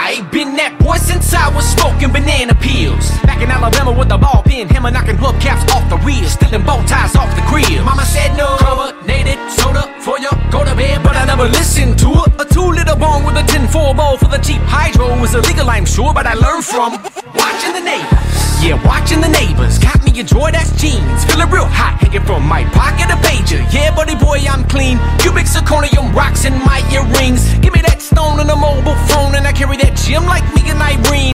I been that boy since I was smoking banana peels. Back in Alabama with the ball pen, hammer knocking hubcaps off the wheels, stealing bow ties off the grill. Mama said no carbonated soda for you, go to bed, but I never listened to her. A 2-liter bong with a 10-4 bowl for the cheap hydro was illegal, I'm sure, but I learned from watching the neighbors. Yeah, watching the neighbors. Got me a Jordache jeans, feeling real hot, hanging from my pocket a pager. Yeah, buddy boy, I'm clean. Cubic zirconium rocks in my earrings. Give me that stone and a mobile phone, and I carry that gym like me and Irene.